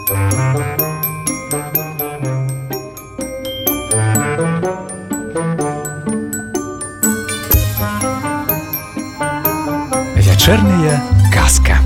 Вечерняя казка.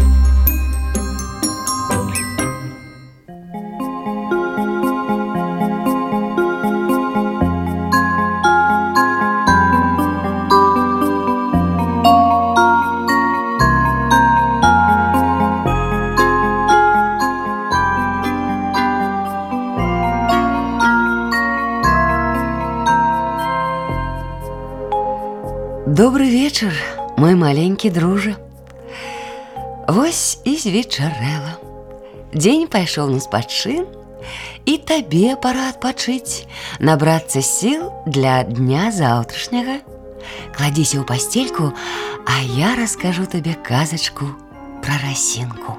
Добрый вечер, мой маленький дружа. Вось і звечарэла. Дзень пайшоў на спачын, і табе пара адпачыць, набрацца сіл для дня заўтрашняга. Кладзіся ў пасцельку, а я раскажу табе казачку пра расінку.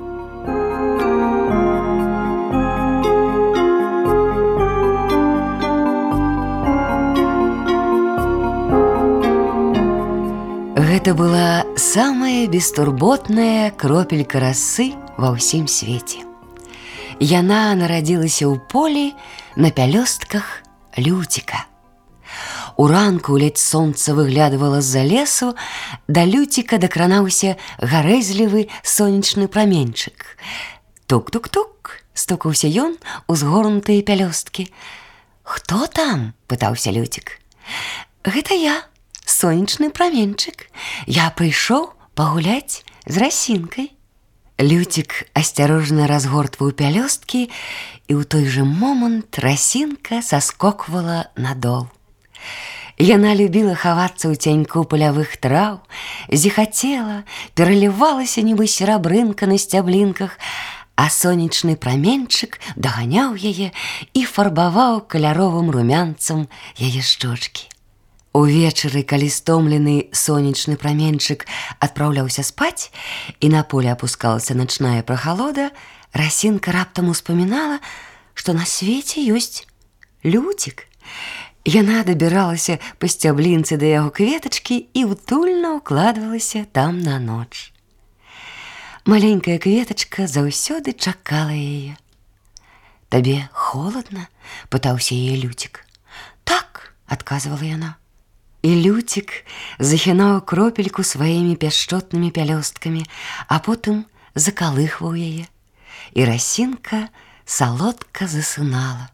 Гэта была самая бестурботная кропелька расы ва ўсім свеце. Яна нарадзілася ў полі на пялёстках люціка. Уранку ледзь сонца выглядывала з-за лесу, да люціка дакранаўся гарэзлівы сонечны праменьчык. Тук-тук-тук, стукаўся ён у згорнутыя пялёсткі. «Хто там?» – пытаўся люцік. «Гэта я, сонечны праменьчык. Я прыйшоў пагуляць з расінкай». Люцік асцярожна разгортваў пялёсткі, і ў той жа момант расінка саскоквала надол. Яна любіла хавацца ў цяньку палявых траў, зіхацела, пералівалася нібы серабрынка на сцяблінках, а сонечны праменьчык даганяў яе і фарбаваў каляровым румянцам яе шчочкі. Увечары, калі стомлены сонечны праменьчык адпраўляўся спаць і на поле апускалася начная прахалода, расінка раптам успамінала, што на свеце ёсць люцік. Яна дабіралася па сцяблінцы да яго кветачкі і утульна ўкладвалася там на ноч. Маленькая кветачка заўсёды чакала яе. «Табе холадна?» – пытаўся яе люцік. «Так», – адказвала яна. І люцік захінаў кропельку сваімі пяшчотнымі пялёсткамі, а потым закалыхваў яе, і расінка салодка засынала.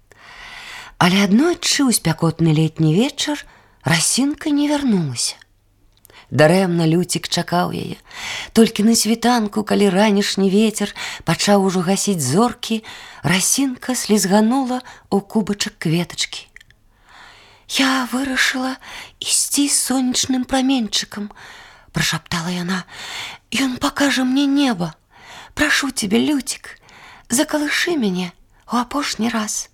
Але аднойчы ў спякотны летні вечар расінка не вярнулася. Дарэмна люцік чакаў яе. Толькі на світанку, калі ранішні вецер пачаў ужо гасіць зоркі, расінка слізганула ў кубачак кветачкі. «Я вырашыла ісці з сонечным праменьчыкам», – прашаптала яна. «Ён пакажа мне неба. Прашу цябе, люцік, закалышы мяне ў апошні раз».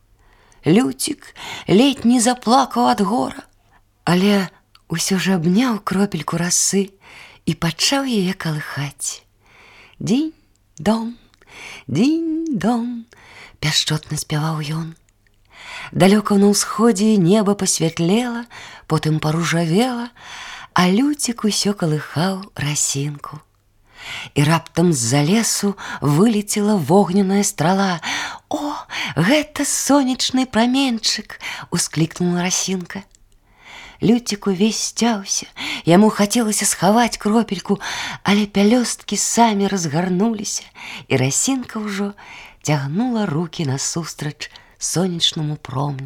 Люцік ледзь не заплакаў ад гора, але ўсё ж абняў кропельку расы і пачаў яе калыхаць. «Дзінь-дон, дзінь-дон», – пяшчотна спяваў ён. Далёка на ўсходзе неба пасвятлела, потым паружавела, а люцік усё калыхаў расінку. І раптам з-за лесу вылецела вогненная страла. «О, гэта сонечны праменьчык!» – усклікнула расінка. Люцік увесь сцяўся, яму хацелася схаваць кропельку, але пялёсткі самі разгарнуліся, і расінка ўжо цягнула рукі насустрач сонечнаму промню.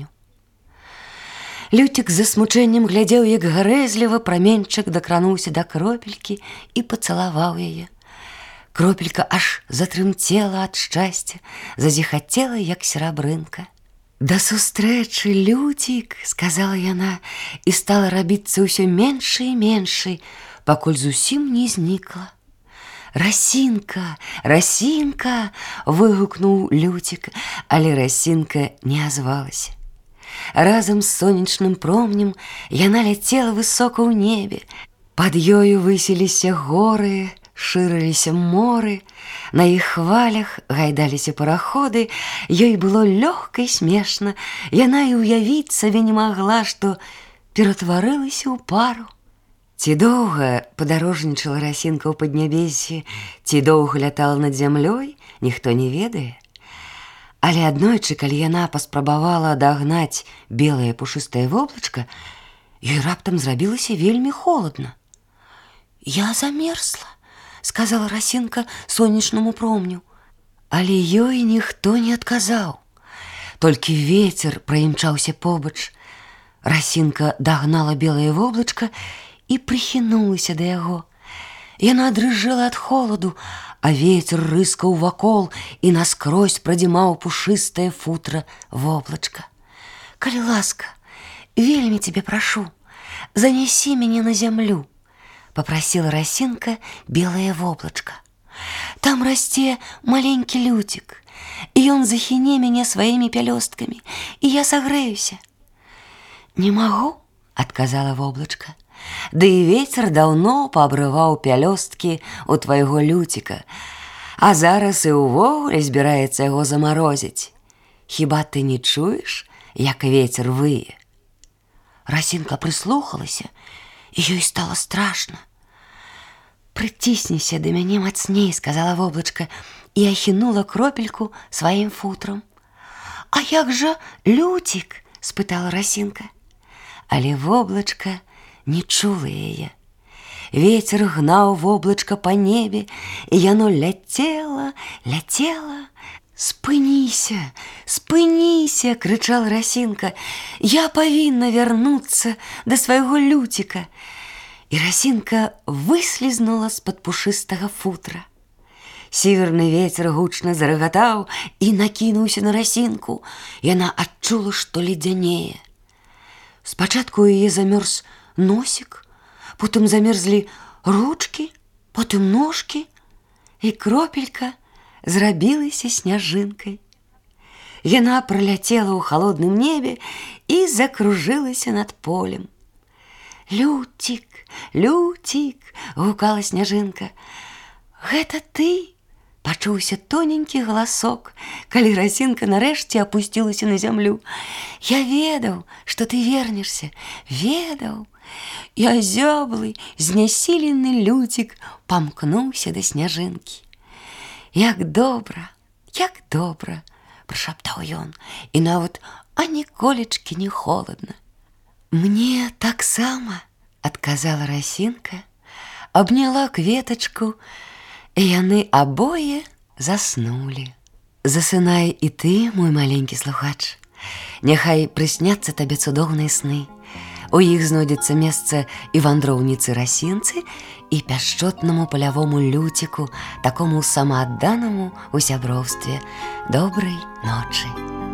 Люцік з засмучэннем глядзеў, як гарэзліва праменьчык дакрануўся да кропелькі і пацалаваў яе. Кропелька аж затрымцела ад шчасця, зазіхацела, як серабрынка. «Да сустрэчы, люцік!» – сказала яна, і стала рабіцца ўсё меншай і меншай, пакуль зусім не знікла. «Расінка, расінка!» – выгукнуў люцік, але расінка не азвалася. Разам з сонечным промнем яна ляцела высока ў небе. Пад ёю высіліся горы, шырыліся моры, на іх хвалях гайдаліся параходы, ёй было лёгка і смешна, яна і ўявіць сабе не магла, што ператварылася ў пару. Ці доўга падарожнічала расінка ў паднябессі, ці доўга лятала над зямлёй, ніхто не ведае. Але аднойчы, калі яна паспрабавала адагнаць белае пушыстае воблачка, ёй раптам зрабілася вельмі холадна. «Я замерзла», — сказала расінка сонечнаму промню. Але ёй ніхто не адказаў. Толькі вецер праімчаўся побач. Расінка дагнала белае воблачка і прыхінулася да яго. Яна дрыжэла ад холаду, а вецер рыскаў вакол і наскрозь прадзімаў пушыстае футра воблачка. «Калі ласка, вельмі цябе прашу, занясі мяне на зямлю», — папрасіла расінка белае воблачка. «Там расце маленькі люцік, і ён захіне мяне сваімі пялёсткамі, і я сагрэюся». «Не магу», — адказала воблачка. «Ды і вецер даўно паабрываў пялёсткі ў твайго люціка, а зараз і ўвогуле збіраецца яго замарозіць. Хіба ты не чуеш, як вецер вые?» Расінка прыслухалася, і ёй стала страшна. «Прыціснися да мяне мацней», — сказала воблачка, і ахінула кропельку сваім футрам. «А як жа люцік?» — спытала расінка. Але воблачка не чула яе. Вецер гнаў воблачка па небе, і яно ляцела, ляцела. «Спыніся, спыніся!» — крычала расінка. «Я павінна вярнуцца да свайго люціка!» І расінка выслізнула з-пад пушыстага футра. Сіверны вецер гучна зарагатаў і накінуўся на расінку. Яна адчула, што ледзянее. Спачатку у яе замёрз носік, потым замерзлі ручкі, потым ножкі, і кропелька зрабілася сняжынкай. Яна праляцела ў халодным небе і закружылася над полем. «Люцік, люцік!» — гукала сняжынка. «Гэта ты?» — пачуўся тоненькі галасок, калі расінка нарэшце апусцілася на зямлю. «Я ведаў, што ты вернешся, ведаў!» І азяблы, знясілены люцік памкнуўся да сняжынкі. «Як добра, — прашаптаў ён, — і нават аніколечкі не холадна». «Мне таксама», — адказала расінка, абняла кветачку, і яны абое заснулі. Засынай і ты, мой маленькі слухач. Няхай прысняцца табе цудоўныя сны. У іх знойдзецца месца і вандроўніцы расінцы, і пяшчотнаму палявому люціку, такому самаадданаму ў сяброўстве. Добрай ночы.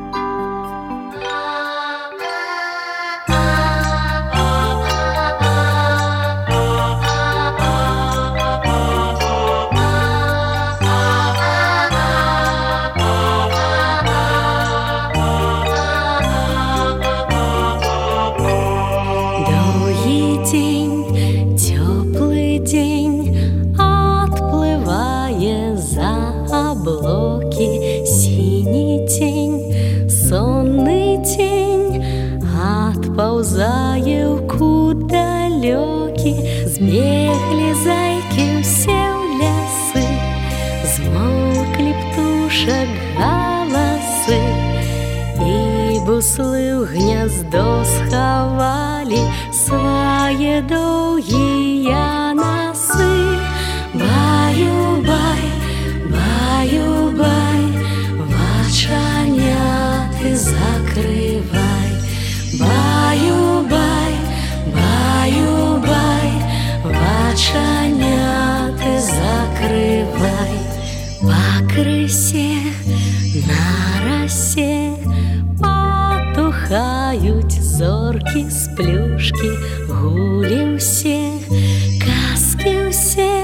Паўзае ў кут далёкі, збеглі зайкі ўсе ў лясы, змоўклі птушак галасы, і буслы ў гняздо схавалі свае доўгія насы. Баю-бай, баю-бай, вачаняты закрывай. Баю-бай, баю-бай, вачаняты закрывай. Пакрысе, на расе патухаюць зоркі з плюшкі, гулі ўсе, казкі ўсе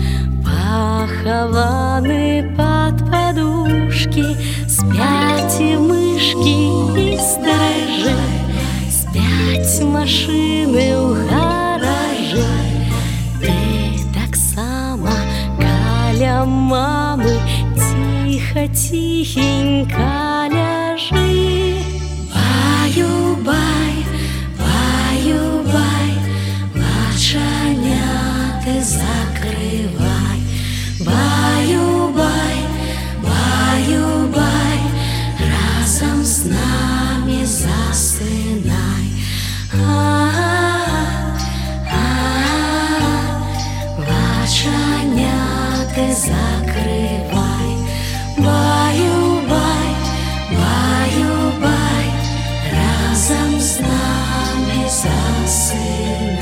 пахаваны пад падушкі, спяць і мышкі і стрыжы, спяць машыны ў гаражы. Ты таксама каля мамы ціха-ціхенька ляжы. Баю-бай, баю-бай, вачаня з нами засинай.